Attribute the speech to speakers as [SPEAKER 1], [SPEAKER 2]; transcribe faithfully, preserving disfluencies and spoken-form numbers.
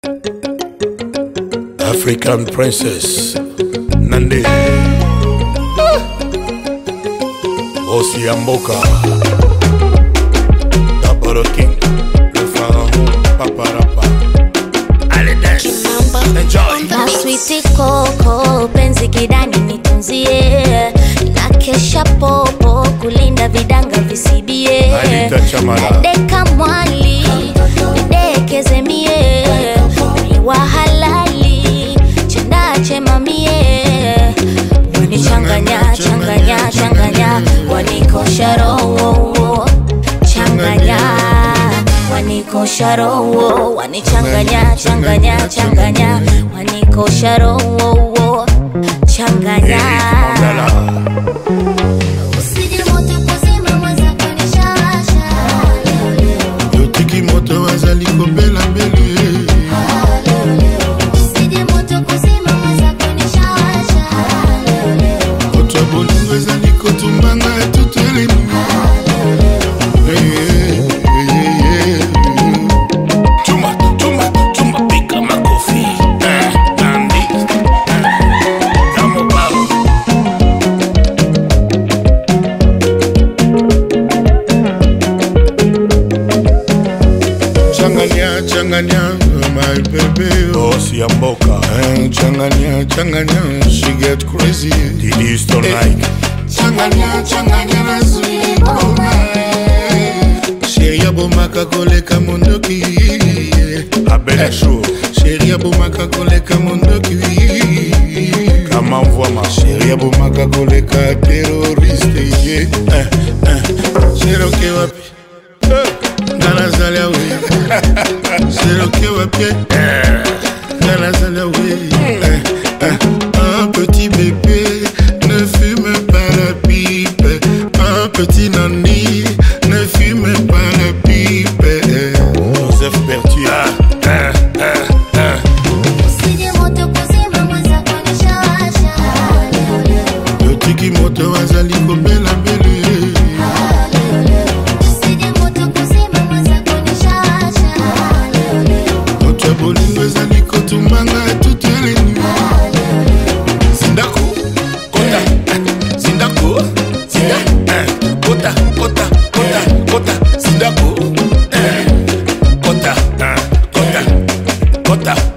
[SPEAKER 1] African princess Nande Bosi Amboka Double King le pharaon Paparapa. Allez dance, enjoy.
[SPEAKER 2] Na sweet koko penzi kidani nitunzie, na kesha popo kulinda vidanga visibie, na deka mwali nidekeze mie, ni wa halali chenda chema mie, wani changanya changanya changanya, wanikosha roho changanya, wanikosha roho, wanichanganya changanya changanya, wanikosha roho changanya. Usije moto kuzima mwanza kunishawasha,
[SPEAKER 1] yotiki moto wazali kobela mbele.
[SPEAKER 2] usije moto kuzima mwanza kunishawasha,
[SPEAKER 1] Oto bolingo wazali kotumbanga tuteleni. Changanya, changanya, my baby. Bosi Amboka. Changanya, changanya, she get crazy. The Eastern like. Changanya, changanya, na sweet boma. Sheria bomaka koleka mondoki. Abela show. Sheria bomaka koleka mondoki. Kama mvoma. Sheria bomaka koleka terroriste. Eh, eh. Sheroke wapi? Gana zalia we. Sheroke wapi? Gana zalia we. Un petit bébé ne fume pas la pipe. Un petit nani ne fume pas la pipe. Joseph Berthier.
[SPEAKER 2] usije moto kuzima mwanza kunishawasha,
[SPEAKER 1] Yotiki moto wazali kobela mbele.
[SPEAKER 2] usije moto kuzima mwanza kunishawasha,
[SPEAKER 1] Oto bolingo wazali kotumbanga tuteleni. Zindako, kota, zindako, zinda, kota, kota, kota, kota, zindako, kota, kota, kota.